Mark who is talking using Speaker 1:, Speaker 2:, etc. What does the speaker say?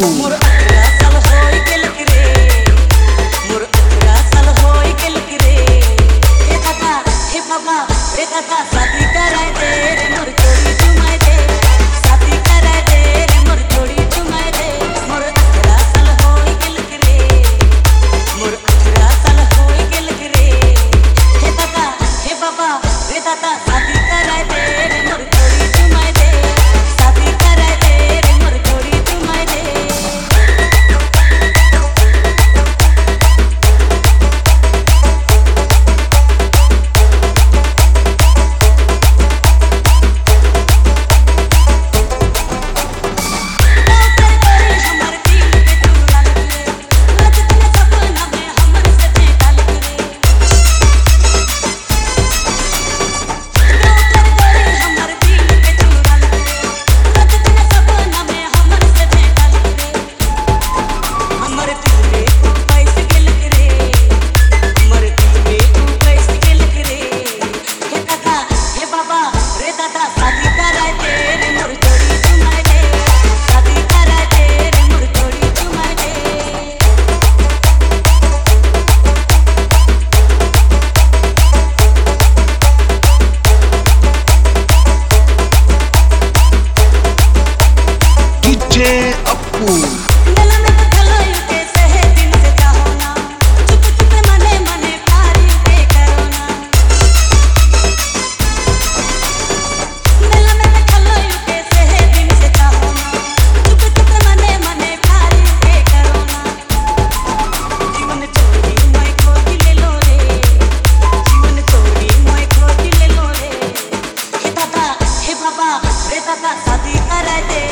Speaker 1: मोर 18 साल होई गेल रे, मोर 18 साल होई गेल रे। हे दादा हे बाबा रे दादा शादी कराए दे रे मोर चोरी चुमाए दे, शादी कराए दे रे मोर चोरी चुमाए दे। मोर 18 साल होई गेल रे, मोर 18 साल होई गेल रे। हे दादा हे बाबा रे दादा शादी कराए दे रे मोर चोरी चुमाए दे, शादी कराए दे रे मोर चोरी चुमाए दे। शादी कराए दे।